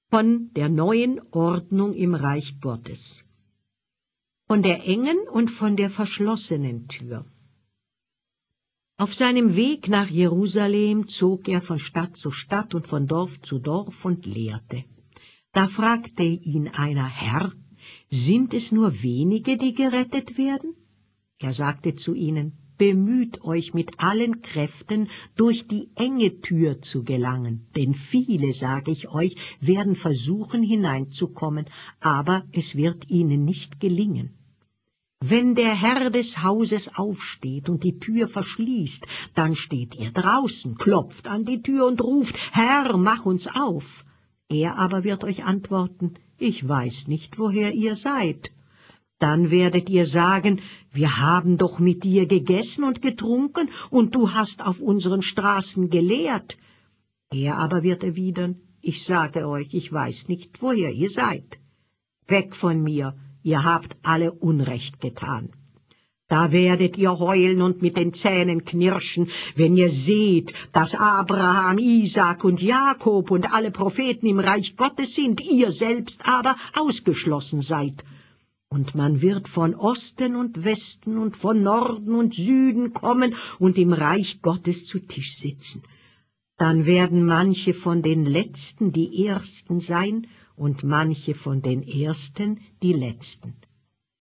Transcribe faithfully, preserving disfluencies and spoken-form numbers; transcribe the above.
von der neuen Ordnung im Reich Gottes, von der engen und von der verschlossenen Tür. Auf seinem Weg nach Jerusalem zog er von Stadt zu Stadt und von Dorf zu Dorf und lehrte. Da fragte ihn einer: Herr, sind es nur wenige, die gerettet werden? Er sagte zu ihnen: Bemüht euch mit allen Kräften, durch die enge Tür zu gelangen, denn viele, sage ich euch, werden versuchen hineinzukommen, aber es wird ihnen nicht gelingen. Wenn der Herr des Hauses aufsteht und die Tür verschließt, dann steht ihr draußen, klopft an die Tür und ruft: Herr, mach uns auf. Er aber wird euch antworten: Ich weiß nicht, woher ihr seid. Dann werdet ihr sagen: Wir haben doch mit dir gegessen und getrunken, und du hast auf unseren Straßen gelehrt. Er aber wird erwidern: Ich sage euch, ich weiß nicht, woher ihr seid. Weg von mir, ihr habt alle Unrecht getan. Da werdet ihr heulen und mit den Zähnen knirschen, wenn ihr seht, dass Abraham, Isaak und Jakob und alle Propheten im Reich Gottes sind, ihr selbst aber ausgeschlossen seid. Und man wird von Osten und Westen und von Norden und Süden kommen und im Reich Gottes zu Tisch sitzen. Dann werden manche von den Letzten die Ersten sein und manche von den Ersten die Letzten.